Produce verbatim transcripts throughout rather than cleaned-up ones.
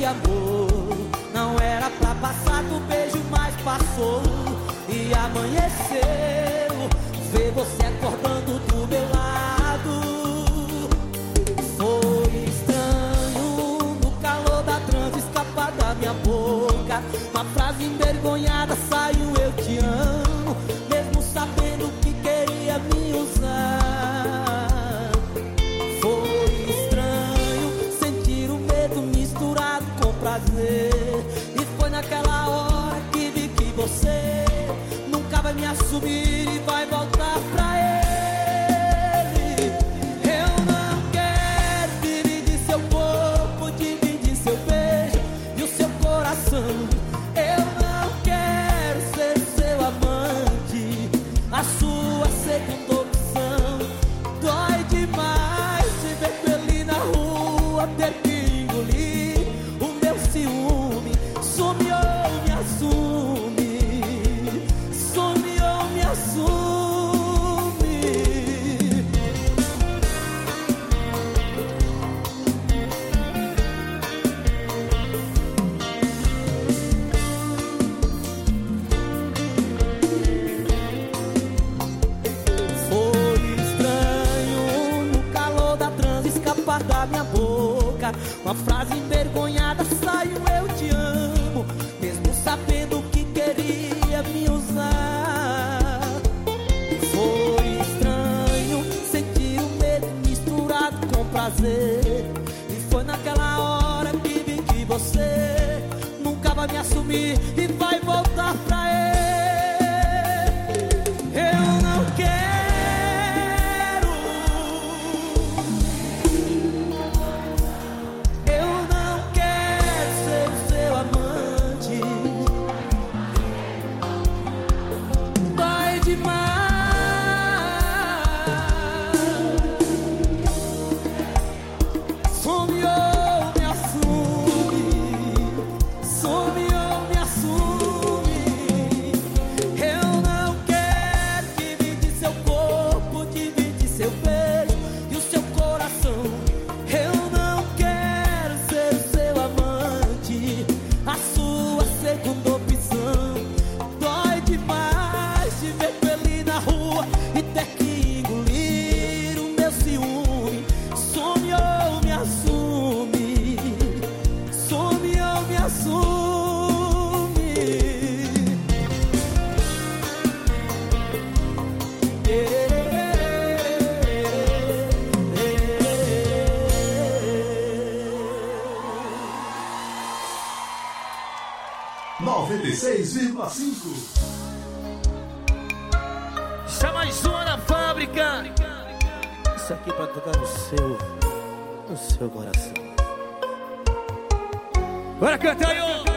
amor. Não era pra passar do beijo, mas passou. E amanheceu, ver você acordando do meu lado. Foi estranho, no calor da transe escapar da minha boca. Uma frase envergonhada saiu: eu te amo, mesmo sabendo que queria me usar. Foi estranho sentir o medo misturado com prazer. E foi naquela hora que vi que você nunca vai me assumir e vai voltar pra ele. Eu não quero dividir seu corpo, dividir seu beijo e o seu coração. Eu não quero ser seu amante, a sua segunda opção. Dói demais te ver com ele na rua, ter que engolir o meu ciúme. Some ou me assume, some ou me assume. Foi estranho, no calor da transe escapar da minha boca. Uma frase envergonhada saiu: eu te amo, mesmo sabendo que queria me usar. Foi estranho sentir o medo misturado com prazer. E foi naquela hora que vi que você nunca vai me assumir e vai voltar pra ele. Eu não quero, eu não quero ser o seu amante. Dói demais. Some ou me assume, some ou me assume. Eu não quero dividir seu corpo, dividir seu beijo e o seu coração. Eu não quero ser o seu amante, a sua segunda opção. Dói demais te ver com ele na rua e ter que engolir o meu ciúme. Some ou me assume, some ou me assume. noventa e seis vírgula cinco. Chama mais uma na fábrica. Isso aqui pra tocar no seu, no seu coração. Bora cantar, aí, ó.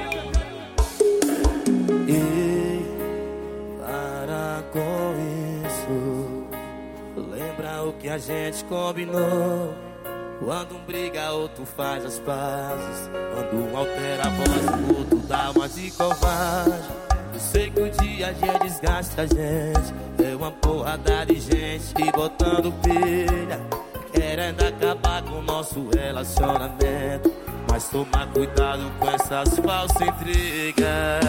E para com isso, lembra o que a gente combinou. Quando um briga, outro faz as pazes. Quando um altera a voz, o outro dá uma de covarde. Eu sei que o dia a dia desgasta a gente. É uma porrada de gente botando pilha, querendo acabar com o nosso relacionamento. Mas toma cuidado com essas falsas intrigas.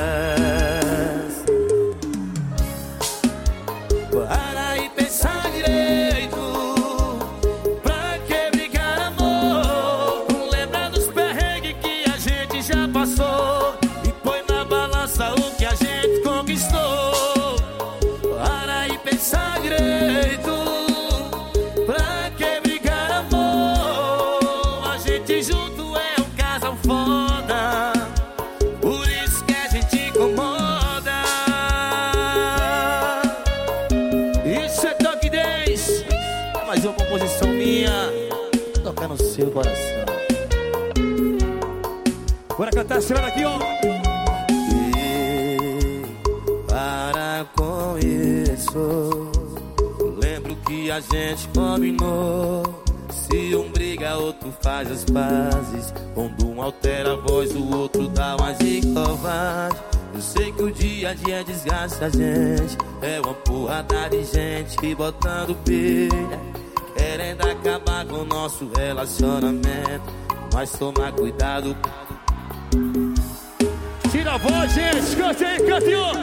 Para e pensar direito. Pra que brigar, amor? Não lembra dos perrengues que a gente já passou. E põe na balança o que a gente conquistou. Para e pensar direito. Pra que brigar, amor? A gente junto é um casal foda. Por isso que a gente incomoda. Isso é toque dez. Mais uma composição minha, tocar no seu coração. Bora cantar esse lado aqui, ó. E para com isso, lembro que a gente combinou. Se um briga, outro faz as pazes. Quando um altera a voz, o outro dá mais de covarde. Eu sei que o dia a dia desgasta a gente. É uma porrada de gente botando pilha, querendo acabar com o nosso relacionamento. Mas toma cuidado sua voz, gente. Cante aí, cante ó.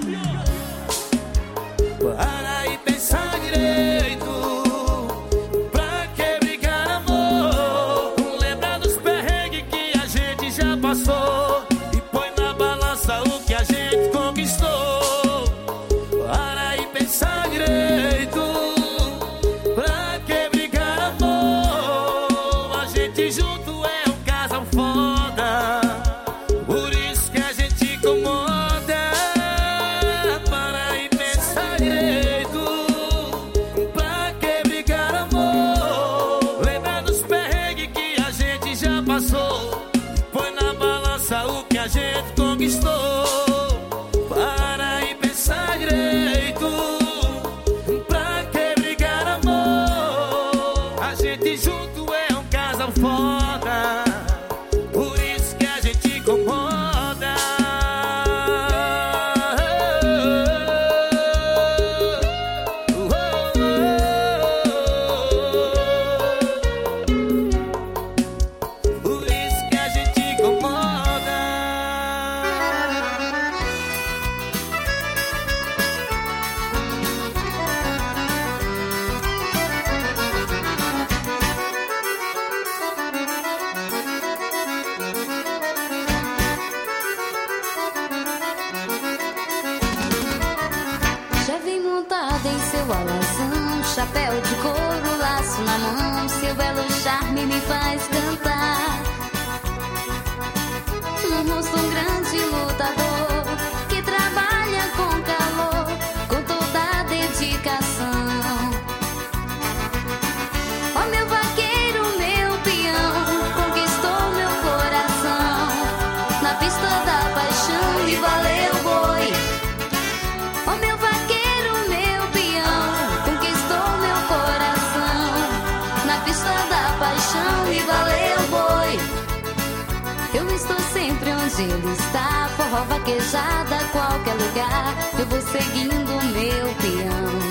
Para e pensar direito. Pra que brigar, amor? Lembra dos perrengues que a gente já passou e põe na balança o que a gente conquistou. Para e pensar direito. Pra que brigar, amor? A gente junto é um casal foda. Por isso que a gente incomoda. Para e pensar direito. Pra que brigar, amor? Lembra dos perrengues que a gente já passou. Põe na balança o que a gente conquistou. Para e pensar direito. Pra que brigar, amor? A gente junto é um casal foda. Por isso que a gente incomoda. Por isso que a gente incomoda. Já vem montada em seu alazão, chapéu de couro, laço na mão. Seu belo charme me faz cantar. Um rosto um grande lutador que trabalha com calor, com toda a dedicação. Ó meu vaqueiro, meu peão, conquistou meu coração. Na pista da paixão e valeu boi. Ó meu vaqueiro, meu peão, conquistou meu coração. Na pista da paixão e valeu boi. Eu estou sempre onde ele está, forró, vaquejada, qualquer lugar. Eu vou seguindo meu peão.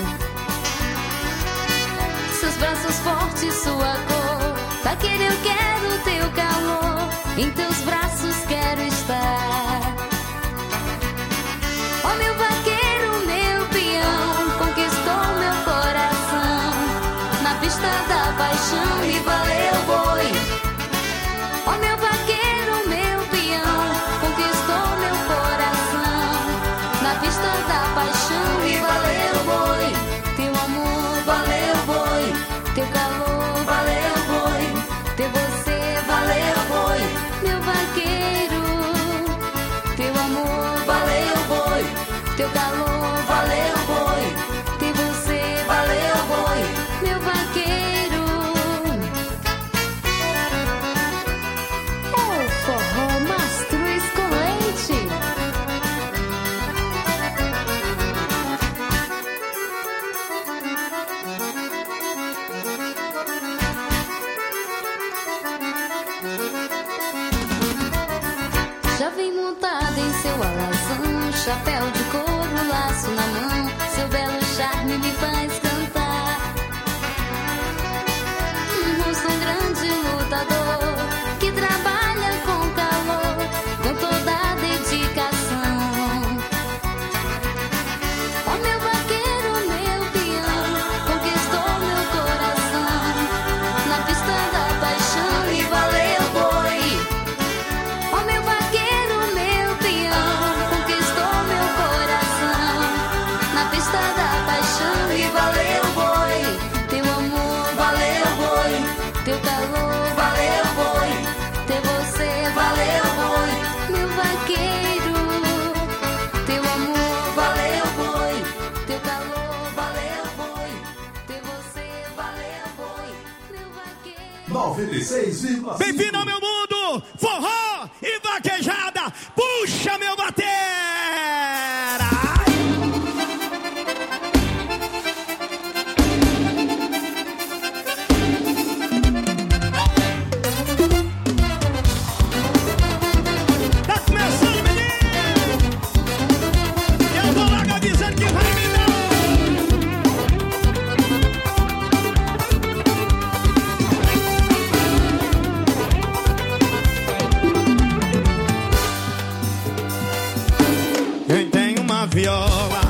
Seus braços fortes, sua cor, vaqueiro, eu quero teu calor. Em teus braços quero estar. Ó meu vaqueiro, meu peão, conquistou meu coração. Na pista da paixão e valeu boi. Ó meu vaqueiro, meu peão, conquistou meu coração. Na pista da paixão e valeu boi. Teu amor valeu boi. Teu calor valeu boi. Ter você valeu boi. Meu vaqueiro, teu amor valeu boi. Teu calor valeu boi. Ter você valeu boi. Meu vaqueiro. É o forró mastruz com leite. Já vem montada em seu alazão, chapéu de couro, laço na mão. Seu belo charme me faz cantar. Um rosto um grande lutador que trabalha com calor, com toda a dedicação. Ó meu vaqueiro, meu peão, conquistou meu coração. Na pista da paixão e valeu boi. Ó meu vaqueiro, meu peão, conquistou meu coração. Na pista da paixão e valeu boi. Teu amor valeu boi. Teu calor valeu boi. Ter você valeu boi. Meu vaqueiro, teu amor valeu boi. Teu calor valeu boi. Ter você valeu boi. Meu vaqueiro. noventa e seis vírgula cinco. Bem-vindo ao meu mundo, forró e vaquejada. Puxa, meu batera. Tá começando, menino. Eu vou logo dizendo que vai me dar. viola.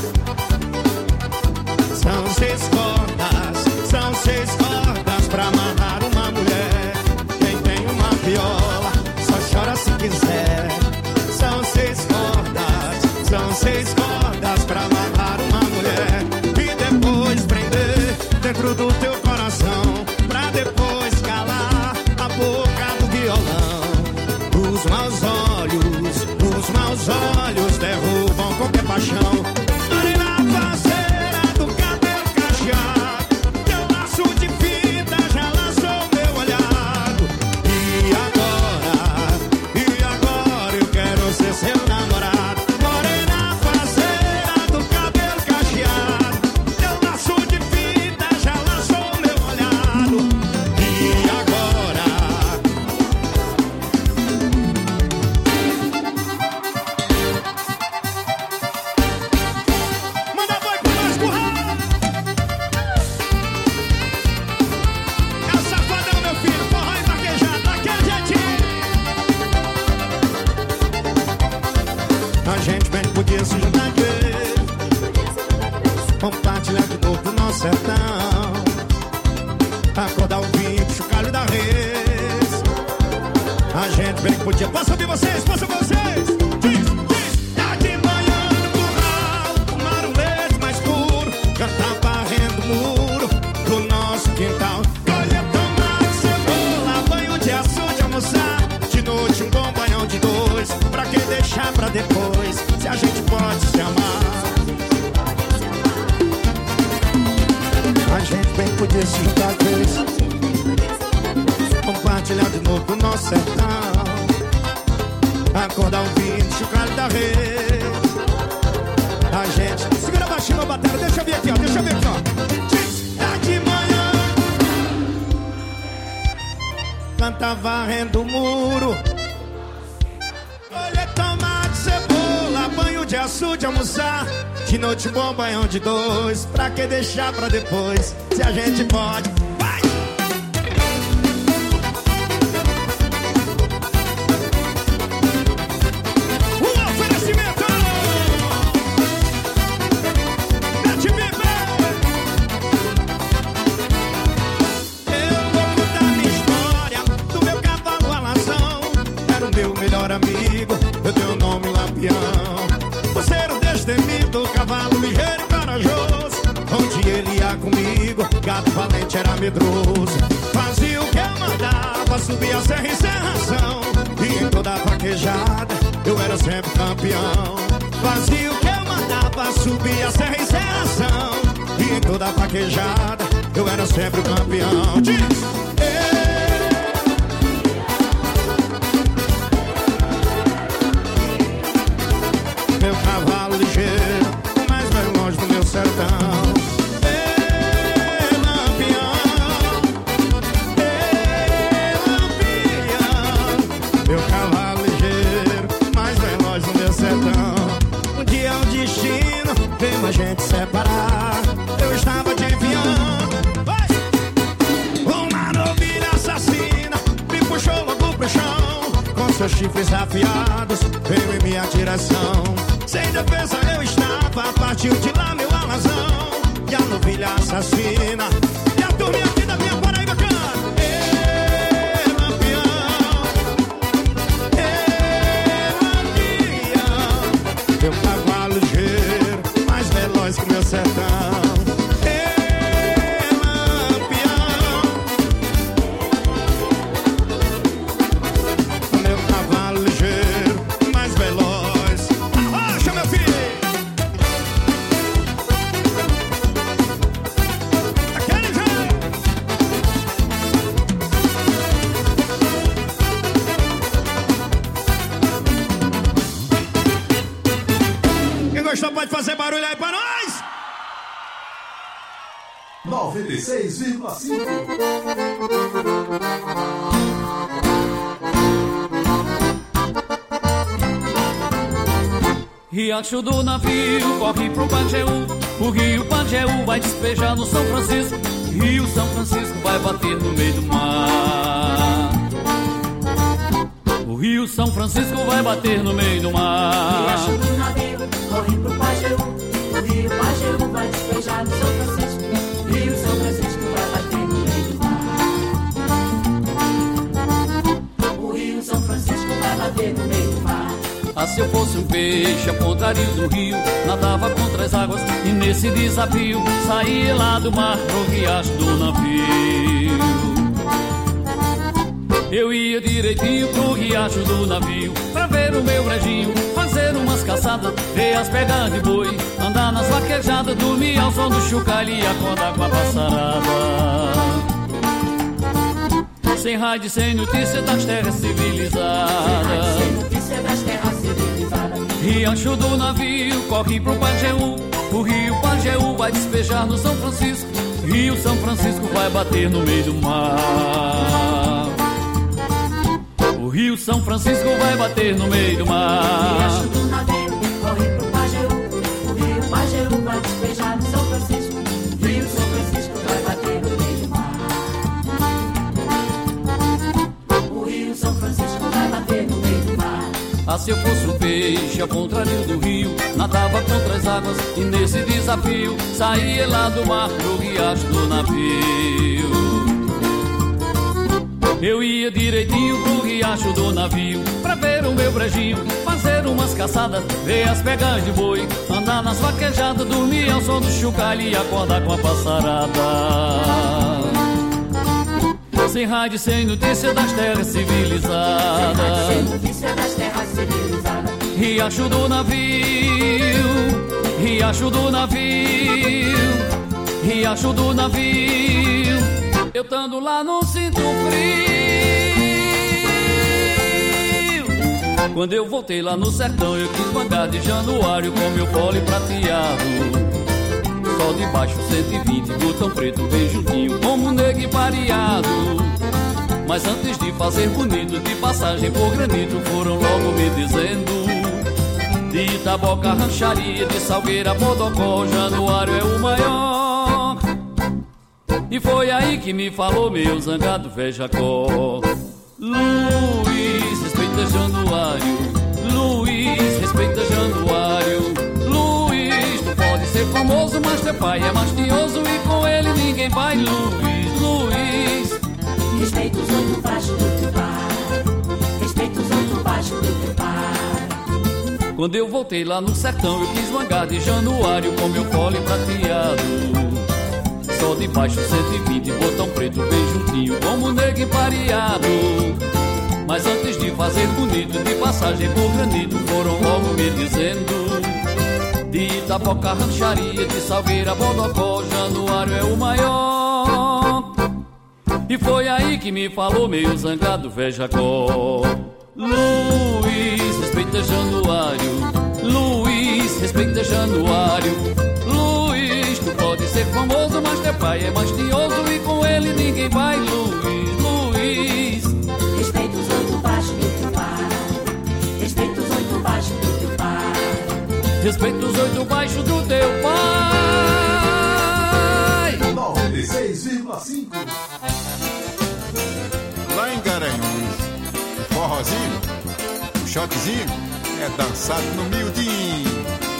São seis cordas, são seis cordas pra amarrar uma mulher. Quem tem uma viola só chora se quiser. São seis cordas, são seis cordas pra amarrar uma mulher. E depois prender dentro do teu coração, pra depois calar a boca do violão. Os maus olhos, os maus olhos derrubam qualquer paixão. Morena parceira do cabelo cacheado, teu laço de fita já laçou meu olhado. E agora, e agora eu quero ser seu namorado. Morena parceira do cabelo cacheado, teu laço de fita já laçou meu olhado. E agora manda boi pro mais curral. É o safadão, meu filho, forró e vaquejado, daquele jeitinho. A gente bem podia se juntar de vez, compartilhar de novo o nosso sertão, acordar o vinho, chocalho da res. A gente bem podia. Posso ouvir vocês? Posso ouvir vocês? Diz, diz. Tá de manhã no curral, o marulete mais puro, já tá varrendo o muro do nosso quintal. Colher tomate, cebola, banho de açúcar de almoçar. De noite um bom banhão de dois, pra que deixar pra depois, se a gente pode se amar. A gente bem podia se juntar de vez, compartilhar de novo o nosso sertão, acordar um vinho, chocalho da rede. A gente segura baixinho a bateria, deixa eu ver aqui, ó, deixa eu ver aqui, ó. Diz, tá de manhã, canta varrendo o muro, colher tomate, cebola, banho de açúcar de almoçar. De noite bom banhão de dois, pra que deixar pra depois, se a gente pode. Vai! Um oferecimento! Mete Bibe! Eu vou contar minha história do meu cavalo alazão. Era o meu melhor amigo, eu dei o nome Lampião. Você era o destemido, cavalo ligeiro e corajoso. Onde ele ia comigo, gato valente era medroso. Fazia o que eu mandava, subia a serra em serração. E em toda vaquejada, eu era sempre campeão. Fazia o que eu mandava, subia a serra em serração. E em toda vaquejada, eu era sempre o campeão. Diz! Meu cavalo ligeiro, o mais vai longe do meu sertão. Ei, Lampião, ei, Lampião. Meu cavalo ligeiro, o mais vai longe do meu sertão. Um dia o destino veio a gente separar. Eu estava te enviando, vai! Uma novilha assassina me puxou logo pro chão. Com seus chifres afiados, veio em minha direção. Sem defesa eu estava, partiu de lá meu alazão. E a novilha assassina, e a turminha aqui da minha Paraíba canta. Ê, Lampião, ê, Lampião. Meu cavalo ligeiro, mais veloz que meu sertão. Ê, Lampião, meu cavalo ligeiro, mais veloz. Arrocha, meu filho! Aquele jeito! Quem gostou pode fazer barulho aí pra nós! noventa e seis vírgula cinco. Riacho do navio corre pro Pajeú, o rio Pajeú vai despejar no São Francisco, Rio São Francisco vai bater no meio do mar. O rio São Francisco vai bater no meio do mar. Riacho do navio corre pro Pajeú. O rio Pajeú vai despejar no São Francisco. Rio São Francisco vai bater no meio do mar. O rio São Francisco vai bater no meio do mar. Ah, se eu fosse um peixe ao contrário do rio, nadava contra as águas e nesse desafio saía lá do mar pro riacho do navio. Eu ia direitinho pro riacho do navio pra ver o meu brejinho, fazer umas caçadas, ver as pegadas de boi, andar nas vaquejadas, dormir ao som do chocalho e acordar com a passarada. Sem rádio, sem notícia das terras civilizadas. Sem notícia das terras civilizadas. Riacho do navio corre pro Pajeú. O rio Pajeú vai despejar no São Francisco. Rio São Francisco vai bater no meio do mar. O rio São Francisco vai bater no meio do mar. Riacho do navio corre pro Pajeú. O rio Pajeú vai despejar no São Francisco. Rio São Francisco vai bater no meio do mar. O rio São Francisco vai bater no meio do mar. Ah, se eu fosse um peixe ao contrário do rio, nadava contra as águas e nesse desafio saía lá do mar pro riacho do navio. Eu ia direitinho pro riacho do navio pra ver o meu brejinho, fazer umas caçadas, ver as pegas de boi, andar nas vaquejadas, dormir ao som do chocalho e acordar com a passarada. Sem rádio, sem notícia das terras civilizadas. Sem notícia das terras civilizadas. Riacho do navio, riacho do navio, riacho do navio. Eu tando lá não sinto frio. Quando eu voltei lá no sertão, eu quis bangar de Januário com meu pole prateado. Sol de baixo cento e vinte, botão preto bem juntinho, como um negro pareado. Mas antes de fazer bonito, de passagem por granito, foram logo me dizendo: de Itaboca, rancharia, de Salgueira, Bodocó, Januário é o maior. E foi aí que me falou meu zangado velho Jacó: Luiz, respeita Januário. Luiz, respeita Januário. Luiz, tu pode ser famoso, mas teu pai é mastioso e com ele ninguém vai. Luiz, Luiz, respeita os oito baixos do teu pai. Respeita os oito baixos do teu pai. Quando eu voltei lá no sertão, eu quis mangar de Januário com meu fole prateado. Sol de baixo cento e vinte, botão preto bem juntinho, como negro pareado. Mas antes de fazer bonito, de passagem por granito, foram logo me dizendo: de Itaboca, rancharia, de Salgueira, Bodocó, Januário é o maior. E foi aí que me falou meio zangado velho Jacó: Luiz, respeita Januário. Luiz, respeita Januário. Luiz, tu pode ser famoso, mas teu pai é mastioso e com ele ninguém vai. Luiz, Luiz, respeita os oito baixos do teu pai. Respeita os oito baixos do teu pai. Respeita os oito baixos do teu pai. noventa e seis vírgula cinco. Lá em Garanhuns, forrozinho, o shotzinho é dançado no miudinho.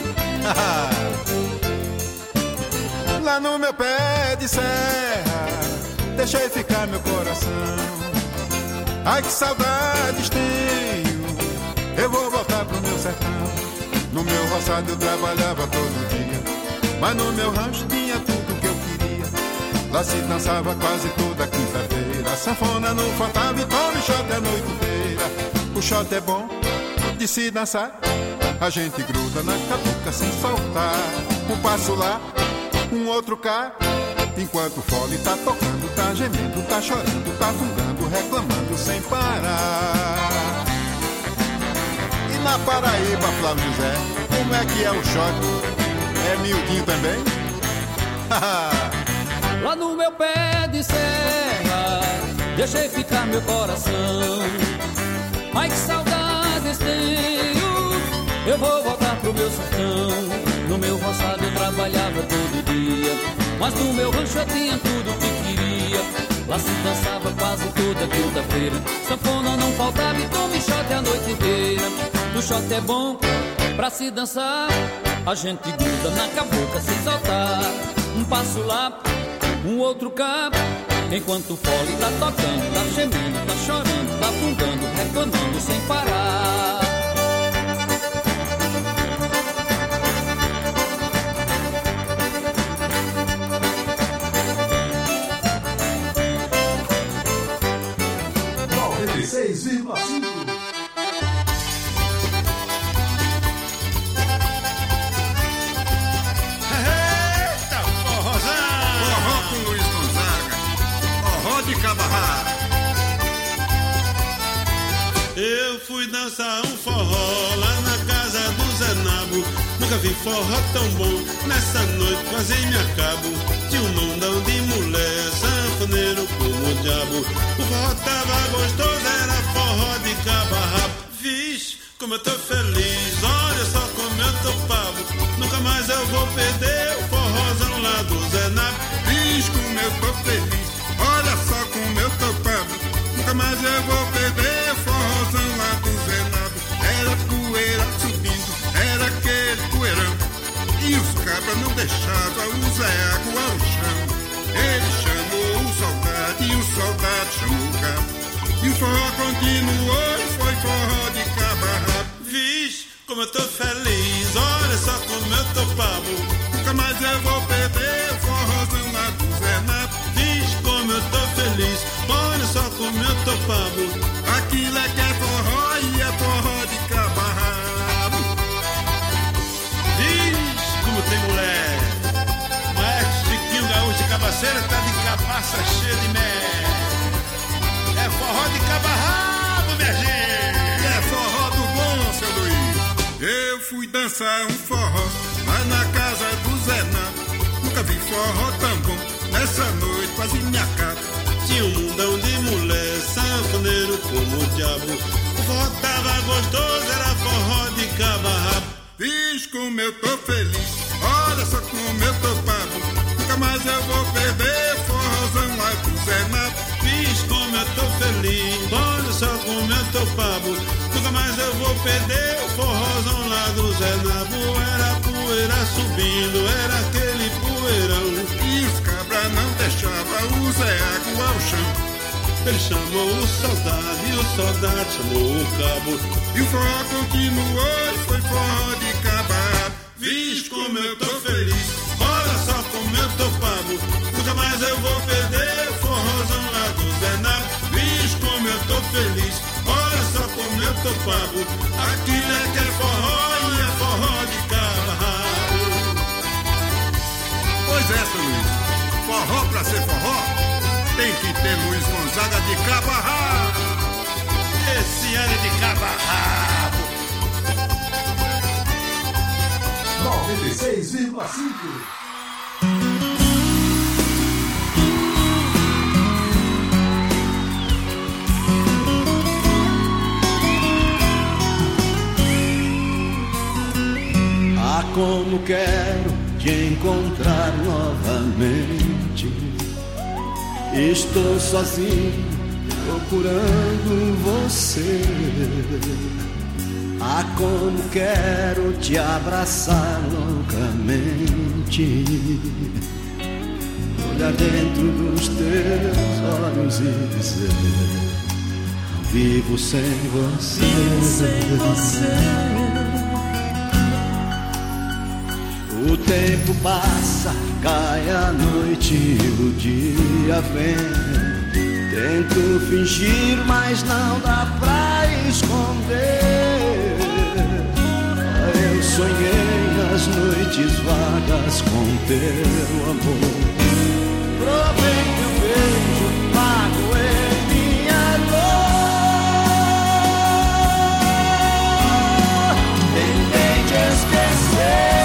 Lá no meu pé de serra, deixei ficar meu coração. Ai que saudades tenho, eu vou voltar pro meu sertão. No meu roçado eu trabalhava todo dia, mas no meu rancho tinha tudo que eu queria. Lá se dançava quase toda quinta-feira, a sanfona não faltava e tome shot a noite inteira. O shot é bom de se dançar, a gente gruda na catuca sem soltar. Um passo lá, um outro cá, enquanto o fole tá tocando, tá gemendo, tá chorando, tá fungando, reclamando sem parar. E na Paraíba, Flávio José, como é que é o shot? É miudinho também? Lá no meu pé de serra, deixei ficar meu coração. Ai que saudades tenho, eu vou voltar pro meu sertão. No meu roçado eu trabalhava todo dia, mas no meu rancho eu tinha tudo que queria. Lá se dançava quase toda quinta-feira, sanfona não faltava e tome shot a noite inteira. O shot é bom Pra se dançar, a gente gruda na cabocla sem soltar. Um passo lá, um outro cá, enquanto o fole tá tocando, tá gemendo, tá chorando, tá afundando, reclamando sem parar. noventa e seis vírgula cinco. Eu fui dançar um forró lá na casa do Zé Nabo. Nunca vi forró tão bom, nessa noite quase me acabo. Tinha um mundão de mulher, sanfoneiro como o diabo. O forró tava gostoso, era forró de cabo a rabo. Vixe, como eu tô feliz, olha só como eu tô pavo. Nunca mais eu vou perder o forrozão lá do Zé Nabo. Vixe, como eu tô feliz, olha só como eu tô pavo. Nunca mais eu vou perder o forrozão lá do Zé Nabo. Era poeira subindo, era aquele poeirão. E os cabras não deixavam o Zé água ao chão. Ele chamou o soldado e o soldado chamou o cabo. E o forró continuou e foi forró de cabo a rabo. Vixe, como eu tô feliz, olha só como eu tô pavo. Nunca mais eu vou perder o forrozão lá do Zé Nabo. Vixe, como eu tô feliz, olha só como eu tô pavo. Aquilo é que é forró e é forró de cabo a rabo. Vixe, como tem mulher. Maestro Chiquinho Gaúcho de Cabaceira tá de cabaça cheia de mel. É forró de cabo a rabo, minha gente. É forró do bom, seu Luiz. Eu fui dançar um forró lá na casa do Zé Nabo. Nunca vi forró tão bom, nessa noite quase me acabo. Tinha um mundão de mulher, sanfoneiro como o diabo. O forró tava gostoso, era forró de cabo a rabo. Vixe, como eu tô feliz, olha só como eu tô pavo. Nunca mais eu vou perder forrozão lá do Zé Nabo. Vixe, como eu tô feliz, olha só como eu tô pavo. Nunca mais eu vou perder o forrozão lá do Zé Nabo. Era poeira subindo, era aquele poeirão. E os cabras não deixavam o Zé água ao chão. Ele chamou o soldado e o soldado chamou o cabo. E o forró continuou e foi forró de cabo a rabo. Vixe, como eu tô feliz, olha só como eu tô pavo. Nunca mais eu vou perder o forrozão lá do Zé Nabo. Vixe, como eu tô feliz, olha só como eu tô pavo. Aquilo é que é forró e é forró de cabo a rabo. Pois é, seu Luiz, forró pra ser forró tem que ter Luiz Gonzaga de cabo a rabo. Esse ano é de cabo a rabo. noventa e seis vírgula cinco. Ah, como quero te encontrar novamente. Estou sozinho procurando você. Ah, como quero te abraçar loucamente. Olhar dentro dos teus olhos e dizer: vivo sem você. Vivo sem você. O tempo passa, cai a noite e o dia vem. Tento fingir, mas não dá pra esconder. Eu sonhei as noites vagas com teu amor. Provei teu beijo, magoei minha dor. Tentei te esquecer.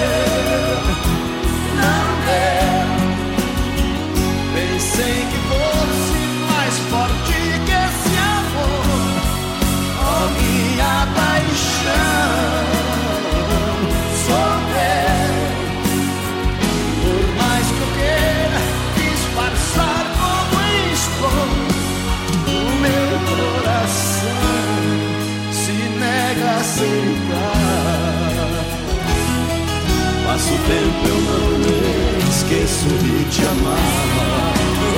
Pensei que fosse mais forte que esse amor. Oh, minha paixão, sou teu. Por mais que eu queira tempo eu não esqueço de te amar.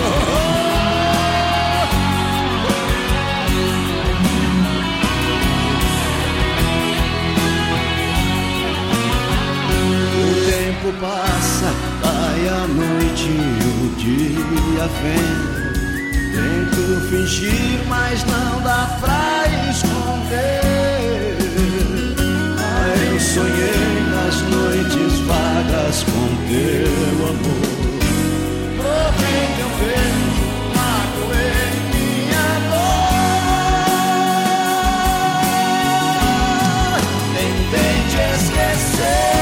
O tempo passa, vai a noite e o dia vem. Tento fingir, mas não dá pra esconder. Ah, eu sonhei nas noites vagas com teu amor. Provei que eu vejo, magoei minha dor. Tentei te esquecer.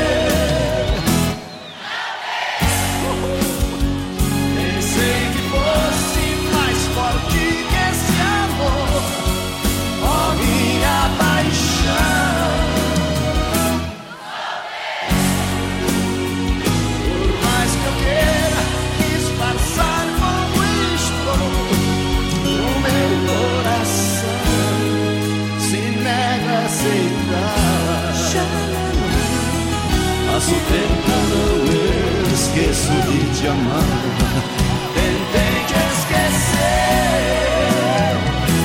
Passo o tempo, não esqueço de te amar. Tentei te esquecer.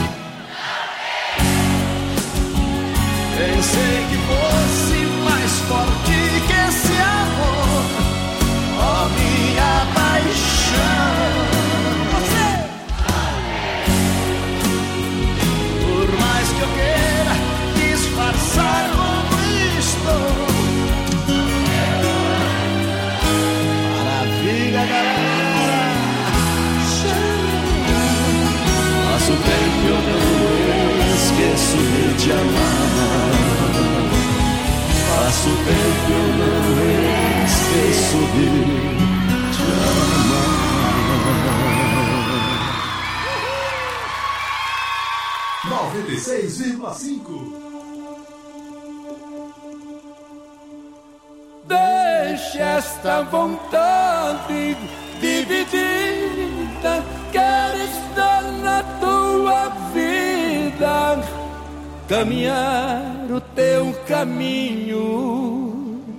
Pensei que fosse mais forte que esse amor. Oh, minha paixão. Você, por mais que eu queira disfarçar como estou, passo o tempo eu não esqueço de te amar. Passo o tempo eu não esqueço de te amar. noventa e seis vírgula cinco. Deixa esta vontade dividida, quero estar na tua vida, caminhar o teu caminho.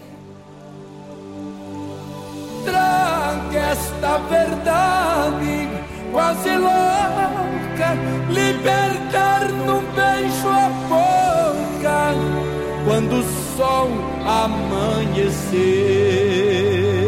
Traga esta verdade quase louca, libertar num beijo a boca, quando o sol amanhecer.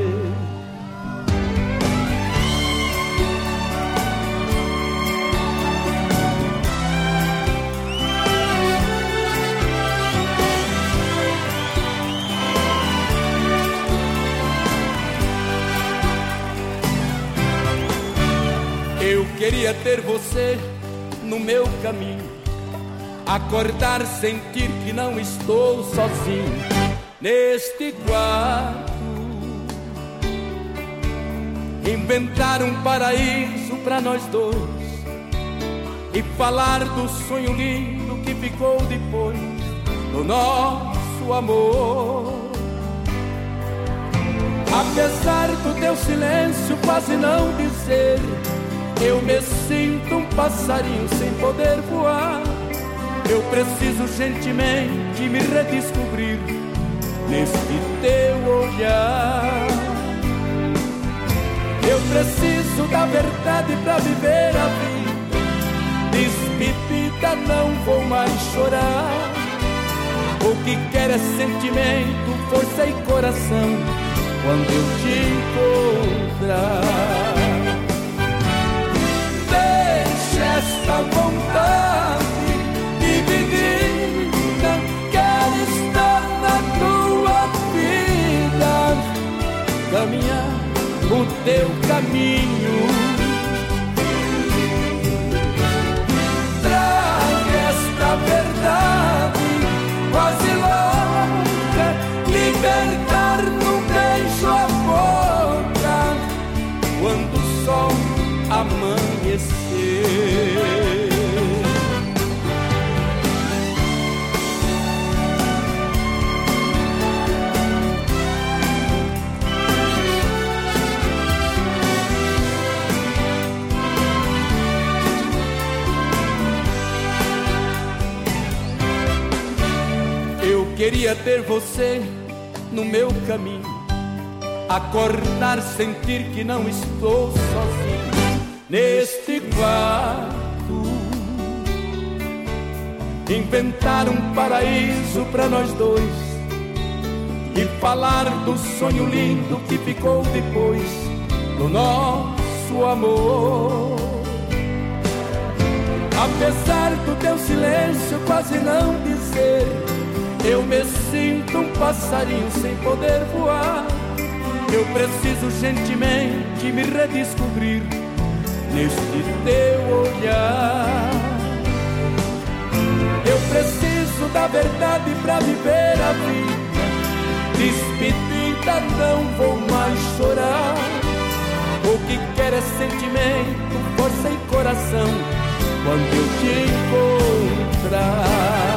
Eu queria ter você no meu caminho, acordar, sentir que não estou sozinho neste quarto, inventar um paraíso pra nós dois e falar do sonho lindo que ficou depois do nosso amor. Apesar do teu silêncio quase não dizer, eu me sinto um passarinho sem poder voar. Eu preciso gentilmente me redescobrir neste teu olhar. Eu preciso da verdade pra viver a vida. Despedida, não vou mais chorar. O que quero é sentimento, força e coração quando eu te encontrar. Deixa esta vontade dividida, quero estar na tua vida, caminhar o teu caminho. Traga esta verdade quase louca, libertar num beijo a boca, quando o sol amanhecer. Eu queria ter você no meu caminho, acordar, sentir que não estou sozinho neste quarto, inventar um paraíso pra nós dois e falar do sonho lindo que ficou depois do nosso amor. Apesar do teu silêncio quase não dizer, eu me sinto um passarinho sem poder voar. Eu preciso urgentemente me redescobrir neste teu olhar. Eu preciso da verdade pra viver a vida. Despedida, não vou mais chorar. O que quero é sentimento, força e coração quando eu te encontrar.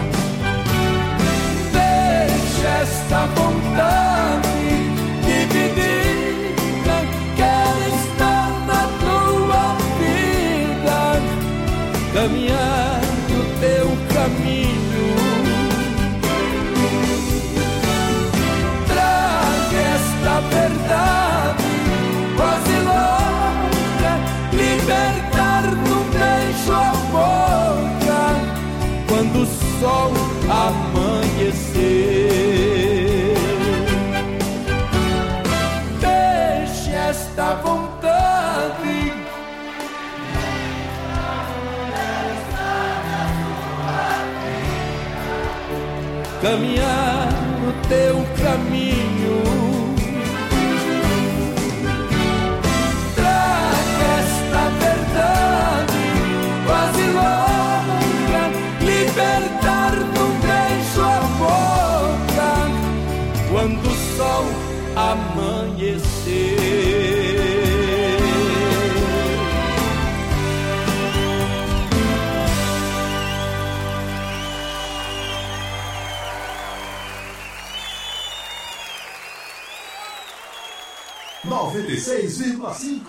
Deixa esta vontade dividida, quero estar na tua vida, caminhar no teu caminho. Traga esta verdade quase louca, libertar no beijo a boca quando o sol amanhecer. Deixe esta vontade caminhar no teu caminho. Traga esta verdade quase louca, libertar no beijo a boca quando o sol amanhecer. noventa e seis vírgula cinco.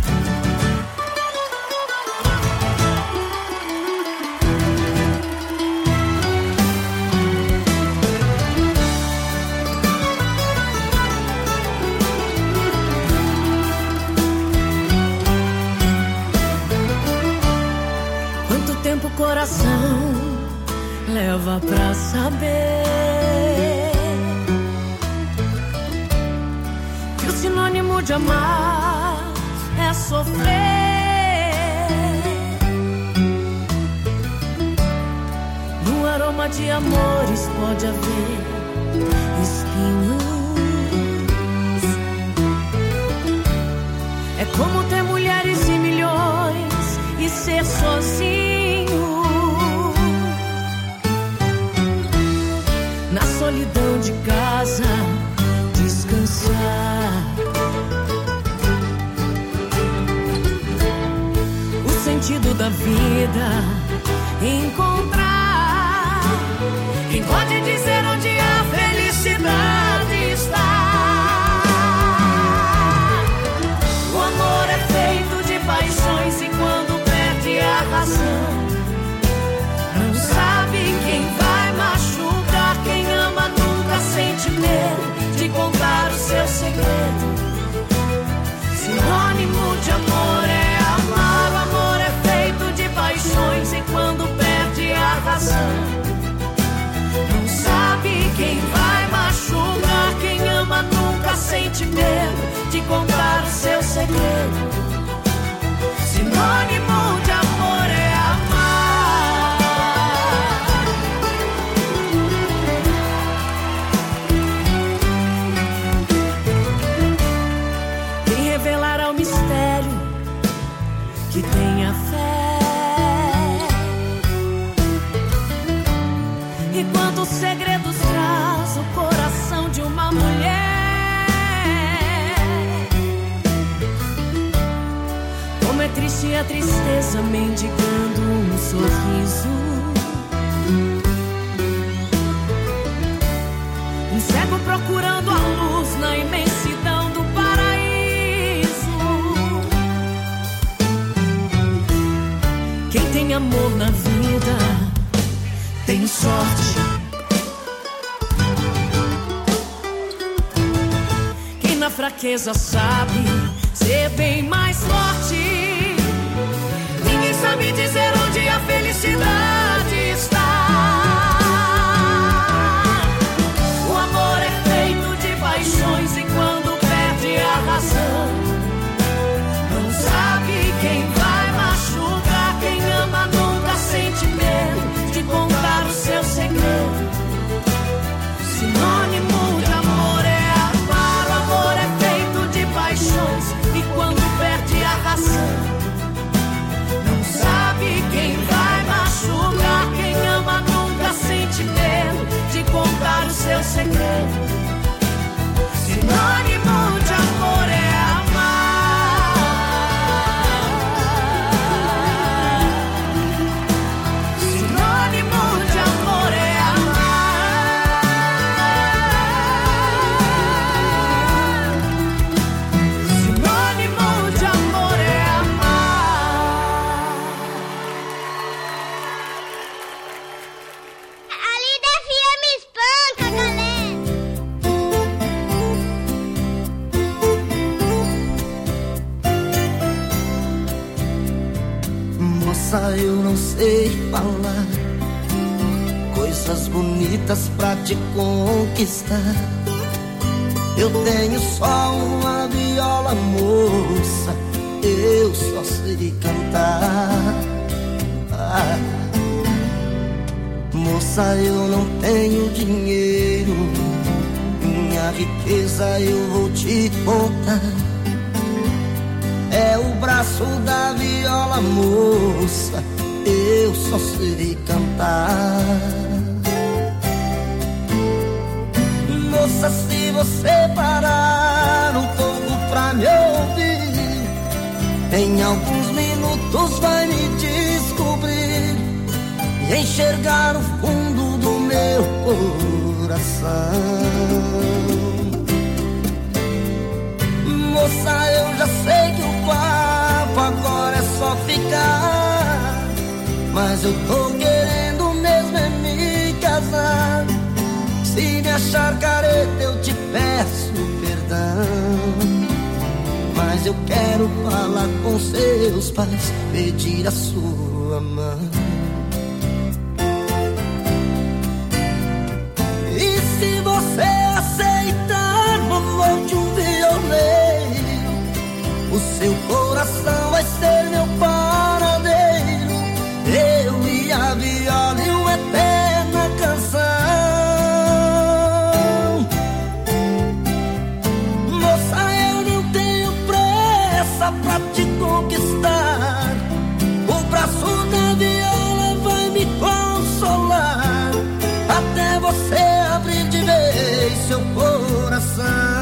Quanto tempo o coração leva pra saber que o sinônimo de amar é sofrer? No aroma de amores pode haver espinhos. É como ter mulheres e milhões e ser sozinho na solidão de casa, descansar. O sentido da vida encontrar. Quem pode dizer onde a felicidade está? O amor é feito de paixões e quando perde a razão, não sabe quem vai machucar. Quem ama nunca sente medo de contar o seu segredo. Sinônimo de amor é amar. O amor é feito de paixões e quando perde a razão, não sabe quem vai machucar. Quem ama nunca sente medo de contar o seu segredo. Sinônimo de amor é amar. Quem revelará o mistério que tenha fé? E quantos segredos traz o coração de uma mulher? Como é triste a tristeza mendigando um sorriso. Um cego procurando a luz na imensidão do paraíso. Quem tem amor na vida tem sorte. fraqueza sabe ser bem mais forte. Ninguém sabe dizer onde a felicidade está. O amor é feito de paixões e quando perde a razão, não sabe quem vai machucar. Quem ama nunca sente medo de contar o seu segredo. Sinônimo de amor é amar. O amor é feito de paixões e quando perde a razão, não sabe quem vai machucar. Quem ama nunca sente medo de contar o seu segredo. Sinônimo de amor é amar. Sinônimo de amor é eu não sei falar coisas bonitas pra te conquistar. Eu tenho só uma viola, moça, eu só sei cantar. Ah, moça, eu não tenho dinheiro, minha riqueza eu vou te contar. É o braço da viola, moça, eu só sei cantar. Moça, se você parar um pouco pra me ouvir, em alguns minutos vai me descobrir e enxergar o fundo do meu coração. Moça, eu já sei que o papo agora é só ficar, mas eu tô querendo mesmo é me casar. Se me achar careta eu te peço perdão, mas eu quero falar com seus pais, pedir a sua mão. E se você aceitar o amor de um violeiro, o seu coração vai ser meu paradeiro, eu e a viola e uma eterna canção. Moça, eu não tenho pressa pra te conquistar, o braço da viola vai me consolar, até você abrir de vez seu coração.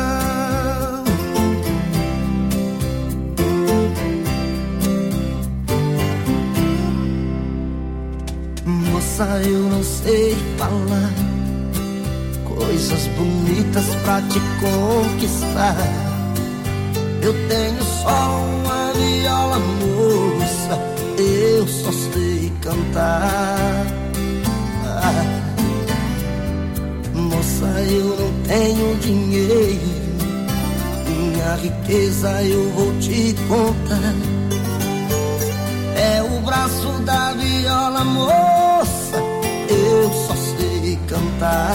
Moça, eu não sei falar coisas bonitas pra te conquistar. Eu tenho só uma viola, moça, eu só sei cantar. Ah, moça, eu não tenho dinheiro, minha riqueza eu vou te contar. É o braço da viola, moça, eu só sei cantar.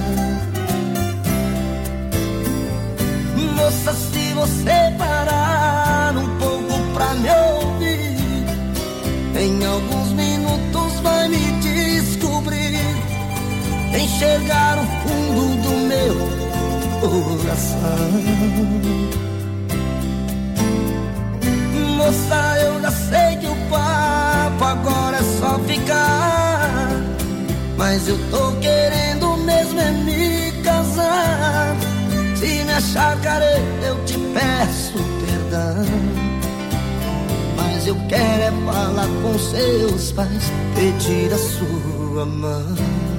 Moça, se você parar um pouco pra me ouvir, em alguns minutos vai me descobrir, enxergar o fundo do meu coração. Moça, eu já sei que o papo agora é só ficar, mas eu tô querendo mesmo é me casar. Se me achar careta eu te peço perdão, mas eu quero é falar com seus pais, pedir a sua mão.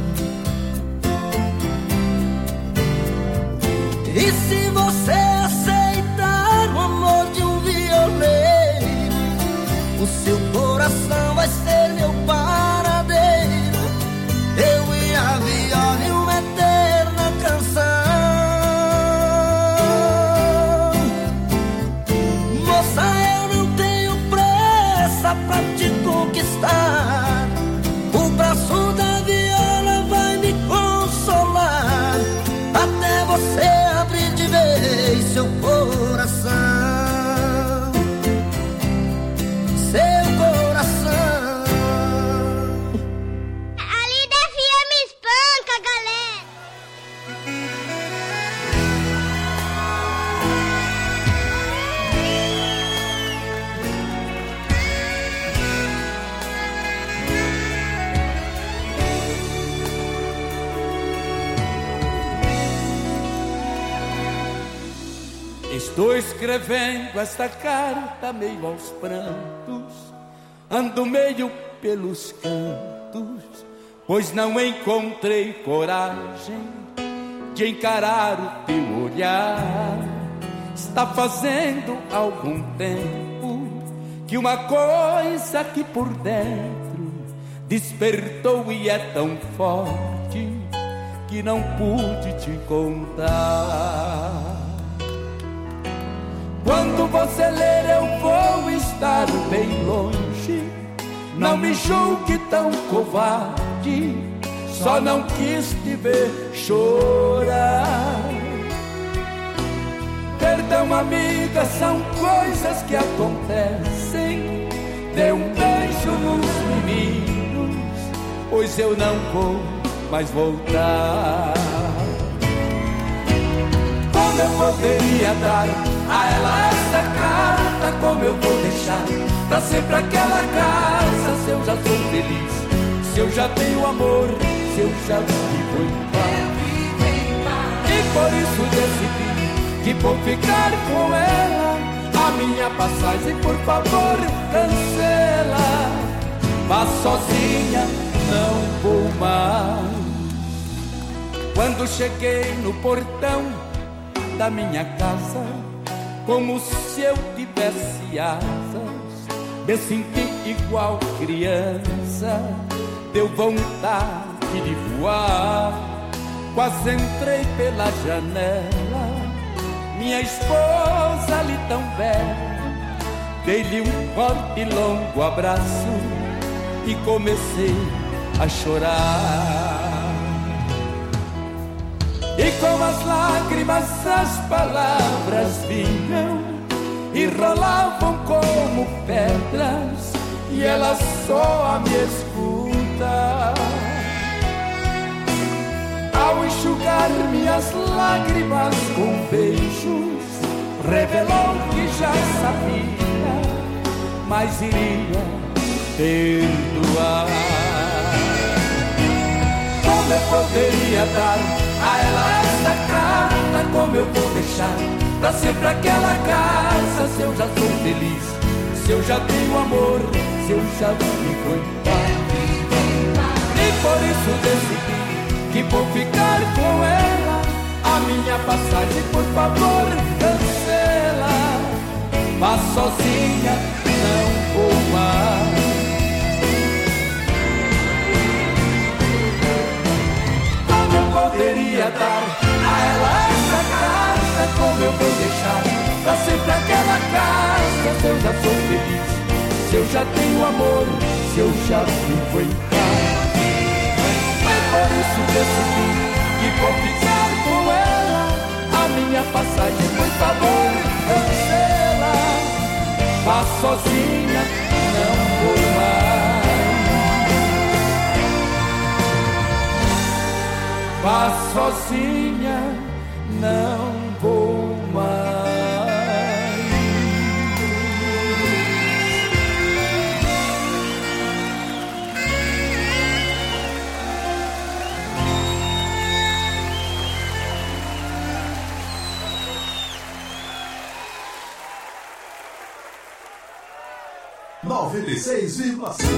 E se você aceitar o amor de um violeiro, o seu coração vai ser meu paradeiro, eu e a viola e uma eterna canção. Estou escrevendo esta carta meio aos prantos, ando meio pelos cantos, pois não encontrei coragem de encarar o teu olhar. Está fazendo algum tempo que uma coisa aqui por dentro despertou e é tão forte que não pude te contar. Quando você ler eu vou estar bem longe, não me julgue tão covarde, só não quis te ver chorar. Perdão, amiga, são coisas que acontecem. Dê um beijo nos meninos, pois eu não vou mais voltar. Como eu poderia dar a ela essa carta, como eu vou deixar pra sempre aquela casa, se eu já sou feliz, se eu já tenho amor, se eu já vivo em paz. E por isso decidi que vou ficar com ela. A minha passagem, por favor, cancela. Vá sozinha, não vou mais. Quando cheguei no portão da minha casa, como se eu tivesse asas, me senti igual criança, deu vontade de voar. Quase entrei pela janela, minha esposa ali tão velha, dei-lhe um forte e longo abraço e comecei a chorar. E com as lágrimas as palavras vinham e rolavam como pedras, e ela só a me escuta. Ao enxugar minhas lágrimas com beijos, revelou que já sabia, mas iria perdoar. Como eu poderia dar a ela essa carta, como eu vou deixar pra sempre aquela casa, se eu já sou feliz, se eu já tenho amor, se eu já vivo em paz. E por isso decidi que vou ficar com ela. A minha passagem, por favor, cancela. Vá sozinha, não vou mais. Como eu poderia dar a ela essa carta, como eu vou deixar pra sempre aquela casa, se eu já sou feliz, se eu já tenho amor, se eu já vivo em paz. Por isso decidi que vou ficar com ela. A minha passagem, por favor, cancela. Vá sozinha, não vou mais. Vá sozinha, não vou mais. noventa e seis vírgula cinco.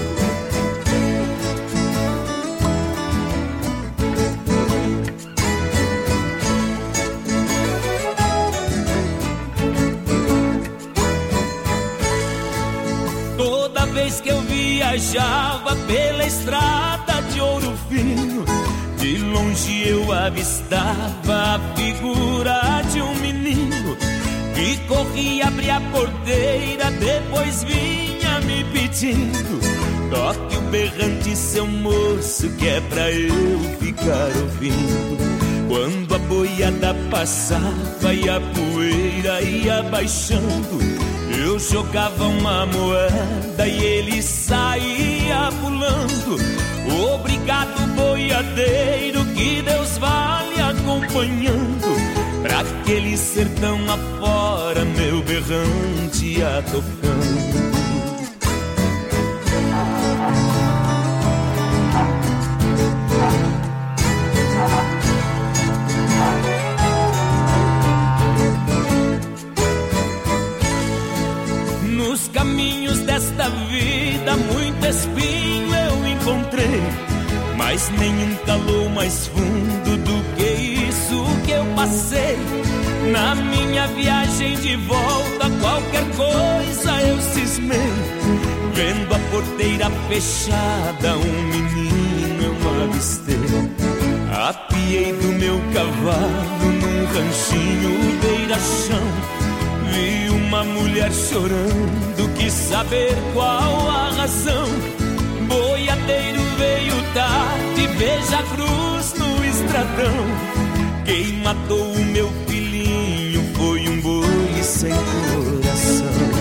Toda vez que eu viajava pela estrada de Ouro Fino, de longe eu avistava a figura de um menino que corria, abria a porteira, depois vinha me pedindo: toque o berrante, seu moço, que é pra eu ficar ouvindo. Quando a boiada passava e a poeira ia baixando, eu jogava uma moeda e ele saía pulando. Obrigado, boiadeiro, que Deus vale acompanhando. Pra aquele sertão afora, meu berrante ia tocando. mas nenhum calor mais fundo do que isso que eu passei. Na minha viagem de volta, qualquer coisa eu cismei. Vendo a porteira fechada, um menino eu avistei. Apiei do meu cavalo num ranchinho beira-chão. Vi uma mulher chorando, quis saber qual a razão. Boiadeiro veio tarde, veja a cruz no estradão. Quem matou o meu filhinho foi um boi sem coração.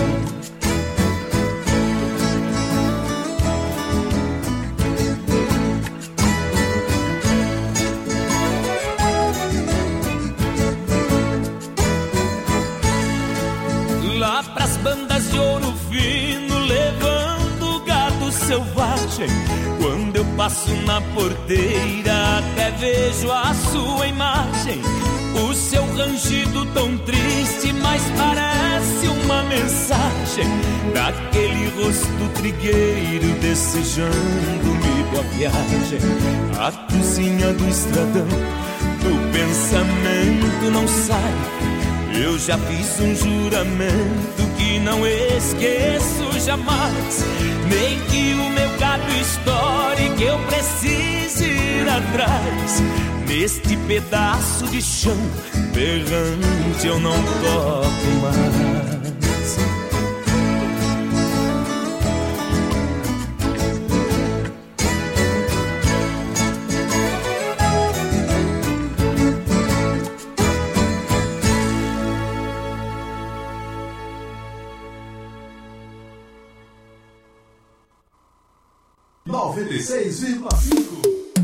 Lá pras bandas de Ouro Fino, levando gado selvagem. Quando eu passo na porteira, até vejo a sua imagem. O seu rangido tão triste, mas parece uma mensagem daquele rosto trigueiro desejando-me boa viagem. A cozinha do estradão, do pensamento não sai. Eu já fiz um juramento que não esqueço jamais. Nem que o meu gado estoure, que eu precise ir atrás. Neste pedaço de chão berrante eu não toco mais. noventa e seis vírgula cinco.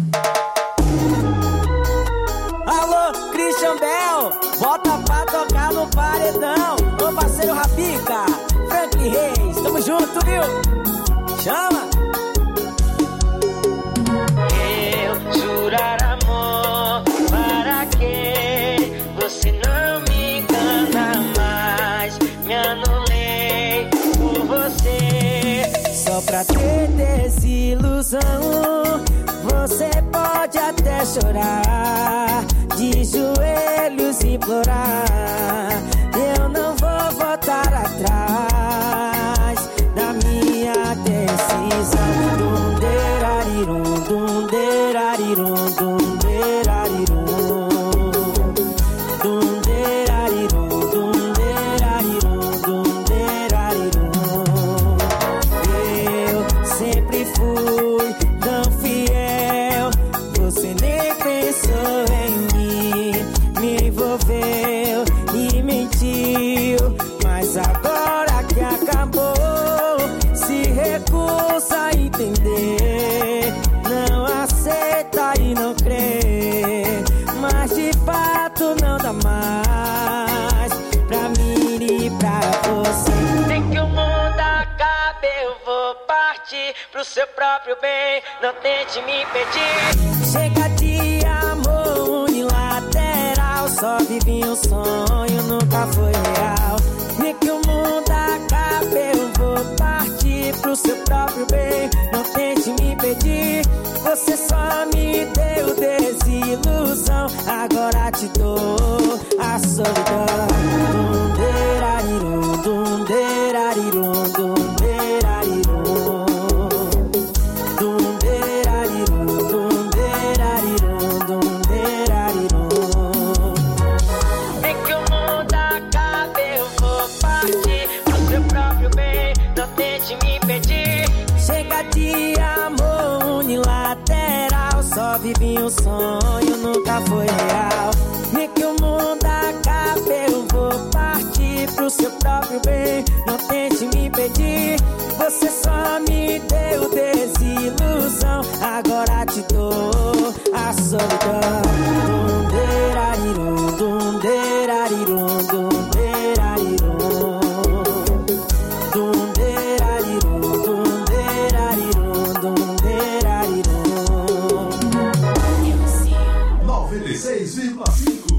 Alô, Christian Bell, bota pra tocar no paredão. Ô parceiro Rapica, Frank Reis, tamo junto, viu? Chama! Eu jurar amor, para que você não me engana mais? Me anulei por você. Só pra ter desilusão, você pode até chorar, de joelhos implorar. Eu não vou voltar atrás da minha decisão. Dum-derarirum, dum-derarirum, dum-derarirum. Dum-derarirum, dum-derarirum, dum-derarirum. Eu sempre fui tão fiel, você nem pensou em mim, me envolveu e mentiu, mas agora que acabou, se recusa a entender, não aceita e não crê, mas de fato não dá mais pra mim e pra você. Nem que o mundo acabe, eu vou partir pro seu próprio bem, não tente me impedir. Chega de amor unilateral, só vivi um sonho, nunca foi real. Nem que o mundo acabe, eu vou partir pro seu próprio bem, não tente me impedir. Você só me deu desilusão, agora te dou a solidão. Dum-derarirum, dum-derarirum, dum-derarirum. Dum-derarirum, dum-derarirum, dum-derarirum. Nem que o mundo acabe, eu vou partir pro seu próprio bem, não tente me impedir. Chega de amor unilateral, só vivi um sonho, nunca foi real. Nem que o mundo acabe, eu vou partir pro seu próprio bem, não tente me impedir. Você só me deu desilusão, agora te dou a solidão. Dum-derarirum, dum-derarirum, dum-derarirum. Dum-derarirum, dum-derarirum, dum-derarirum. noventa e seis vírgula cinco.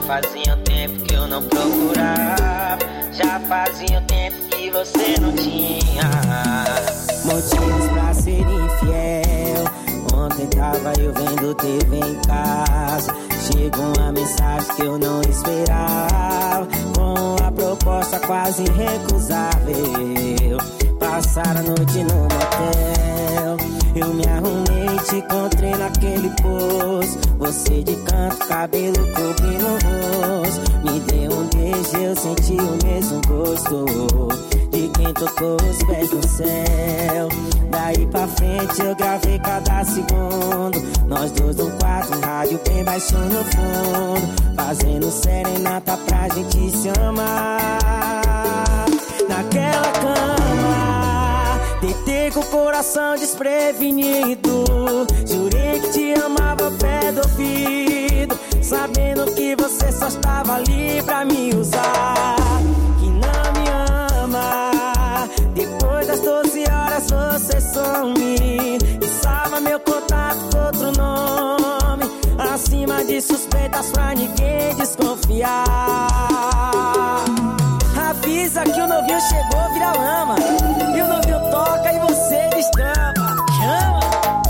fazia um tempo que eu não procurava, já fazia um tempo que você não tinha motivos pra ser infiel. Ontem tava eu vendo T V em casa, chegou uma mensagem que eu não esperava, com a proposta quase irrecusável. Passar a noite no motel, eu me arrumei, te encontrei naquele poço. Você de canto, cabelo cobrindo o rosto. Me deu um beijo, eu senti o mesmo gosto de quem tocou os pés no céu. Daí pra frente eu gravei cada segundo, nós dois no quarto, um rádio bem baixo no fundo, fazendo serenata pra gente se amar. Naquela cama, deitei com o coração desprevenido, jurei que te amava pé do ouvido, sabendo que você só estava ali pra me usar. Que não me ama, depois das doze horas você some e salva meu contato com outro nome, acima de suspeitas pra ninguém desconfiar. Avisa que o novinho chegou, vira lama, e o novinho toca e você destampa. Chama!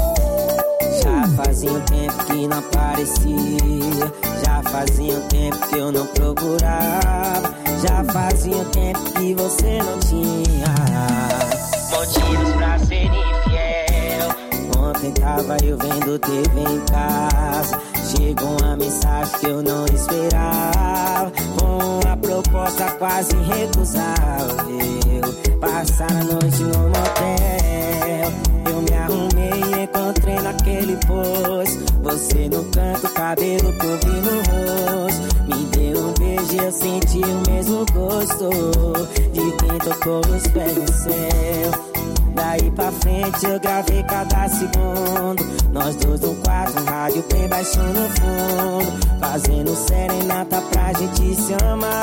Já fazia um tempo que não aparecia, já fazia um tempo que eu não procurava, já fazia um tempo que você não tinha motivos pra ser infiel. Ontem tava eu vendo T V em casa, chegou uma mensagem que eu não esperava, com a proposta quase irrecusável. Passar a noite no motel, eu me arrumei e encontrei naquele poço. Você no canto, cabelo cobrindo o rosto. Me deu um beijo e eu senti o mesmo gosto de quem tocou os pés no céu. Daí pra frente eu gravei cada segundo, nós dois no quarto, um rádio bem baixo no fundo, fazendo serenata pra gente se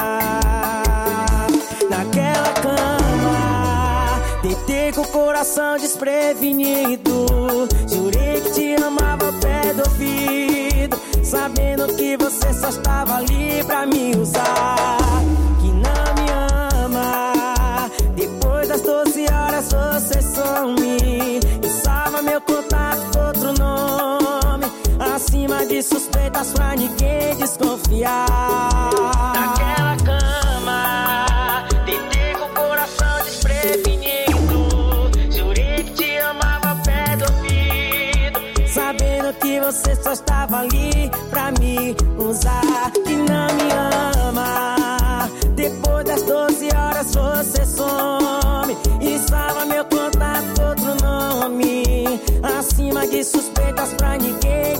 amar. Naquela cama, deitei com o coração desprevenido, jurei que te amava pé do ouvido, sabendo que você só estava ali pra me usar. Que não me ama, depois das doze horas você some e salva meu contato com outro nome, acima de suspeitas pra ninguém desconfiar. Naquela cama, deitei com o coração desprevenido, jurei que te amava pé do ouvido, sabendo que você só estava ali pra me usar. Que não me ama, depois das doze horas você some e salva meu contato com outro nome, acima de suspeitas pra ninguém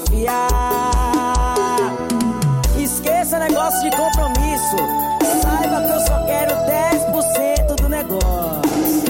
desconfiar. Esqueça negócio de compromisso, saiba que eu só quero dez por cento do negócio.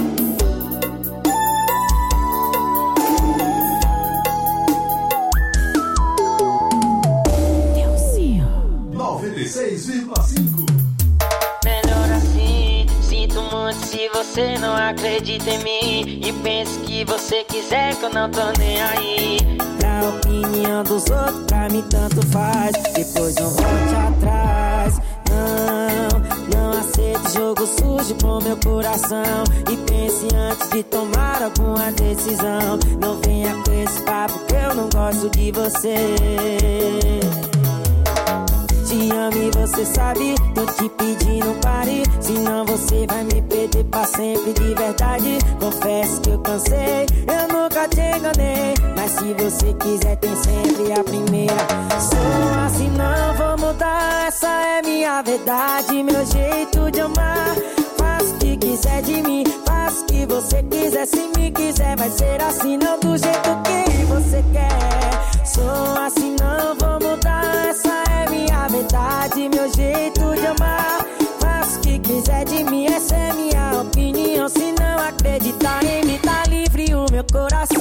noventa e seis vírgula cinco. Melhor assim, sinto muito se você não acredita em mim e pensa que você quiser que eu não tô nem aí. Pra opinião dos outros, pra mim tanto faz, depois não volte atrás. Não, não aceito jogo sujo com meu coração e pense antes de tomar alguma decisão. Não venha com esse papo que eu não gosto de você. Te amo e você sabe, tô te pedindo pare, senão você vai me perder pra sempre de verdade. Confesso que eu cansei, eu nunca te enganei, mas se você quiser tem sempre a primeira. Sou assim, não vou mudar, essa é minha verdade, meu jeito de amar. Faço o que quiser de mim, faço o que você quiser, se me quiser vai ser assim, não do jeito que você quer. Sou assim, não vou mudar, essa é minha verdade, meu jeito de amar. Faço o que quiser de mim, essa é minha opinião. Se não acreditar em mim, tá livre o meu coração.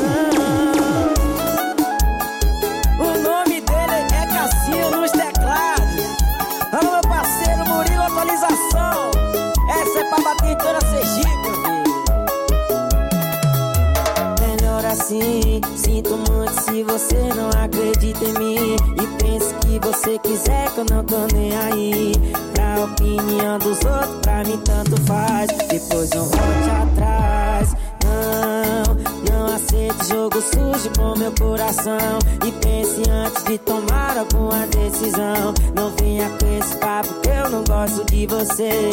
O nome dele é Cassinho nos teclados. Alô, meu parceiro Murilo, atualização. Essa é pra bater em toda Sergipe, meu filho. Melhor assim, mim. Sinto muito se você não acredita em mim e pensa que você quiser que eu não tô nem aí. Pra opinião dos outros, pra mim tanto faz. Depois não volte atrás. Não, não aceite jogo sujo com meu coração e pense antes de tomar alguma decisão. Não venha com esse papo que eu não gosto de você.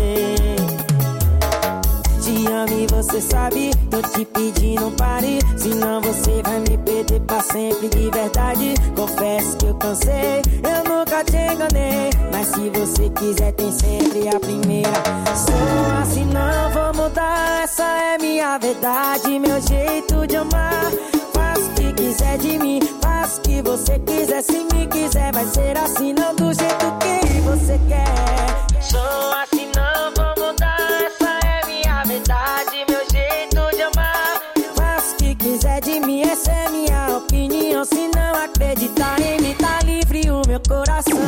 Te amo e você sabe, tô te pedindo não pare, senão você vai me perder pra sempre de verdade. Confesso que eu cansei, eu nunca te enganei, mas se você quiser tem sempre a primeira. Sou assim, não vou mudar, essa é minha verdade, meu jeito de amar. Faça o que quiser de mim, faça o que você quiser, se me quiser vai ser assim, não do jeito que você quer. Sou assim, não vou mudar, essa é minha verdade, meu jeito de amar. Faça o que quiser de mim, essa é minha opinião. Se não acreditar em mim, tá livre o meu coração.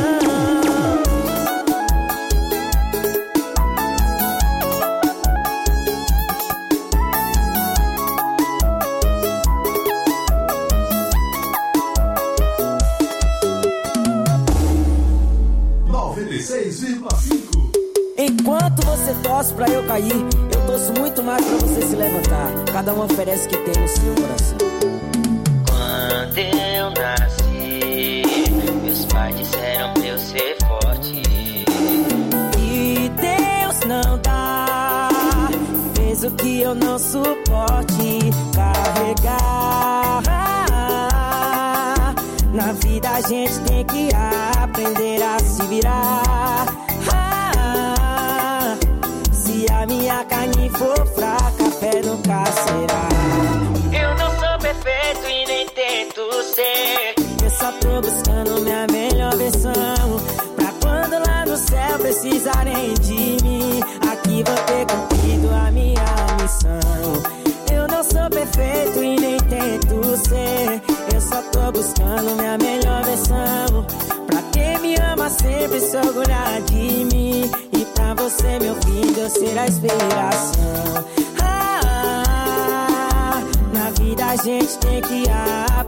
noventa e seis vírgula cinco. Enquanto você torce pra eu cair, eu torço muito mais pra você se levantar. Cada um oferece o que tem no seu coração. Quando eu nasci, meus pais disseram pra eu ser forte. E Deus não dá peso que eu não suporte carregar. Na vida a gente tem que aprender a se virar. Se a minha carne for fraca, a fé nunca será. Eu não sou perfeito e nem tento ser. Eu só tô buscando minha melhor versão, pra quando lá no céu precisarem de mim, aqui vou ter cumprido a minha missão. Eu não sou perfeito e nem tento ser. Eu só tô buscando minha melhor versão, pra quem me ama sempre se orgulhar de mim, e pra você, meu filho, eu ser a inspiração. Ah, na vida a gente tem que